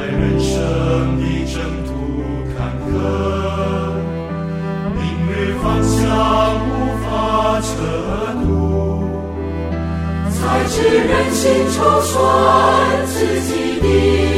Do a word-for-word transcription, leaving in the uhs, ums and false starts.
人生的征途坎坷，明日方向无法测度，才知人心筹算自己的